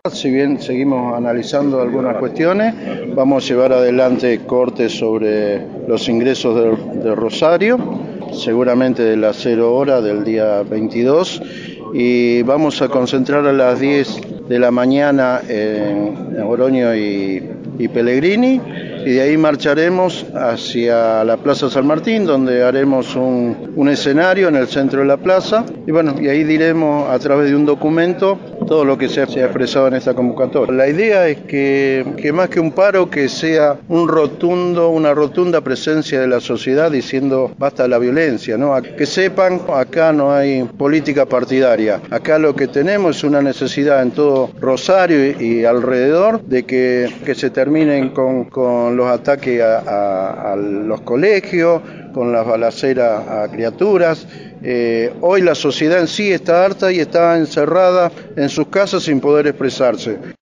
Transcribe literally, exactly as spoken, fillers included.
Si bien seguimos analizando algunas cuestiones, vamos a llevar adelante cortes sobre los ingresos de, de Rosario, seguramente de las cero hora del día veintidós, y vamos a concentrar a las diez de la mañana en, en Oroño y, y Pellegrini, y de ahí marcharemos hacia la Plaza San Martín, donde haremos un, un escenario en el centro de la plaza, y bueno, y ahí diremos a través de un documento todo lo que se ha, se ha expresado en esta convocatoria. La idea es que, que más que un paro, que sea un rotundo, una rotunda presencia de la sociedad diciendo basta la violencia, ¿no? Que sepan, acá no hay política partidaria, acá lo que tenemos es una necesidad en todo Rosario y, y alrededor de que, que se terminen con, con los ataques a, a, a los colegios, con las balaceras a criaturas. Eh, hoy la sociedad en sí está harta y está encerrada en sus casas sin poder expresarse.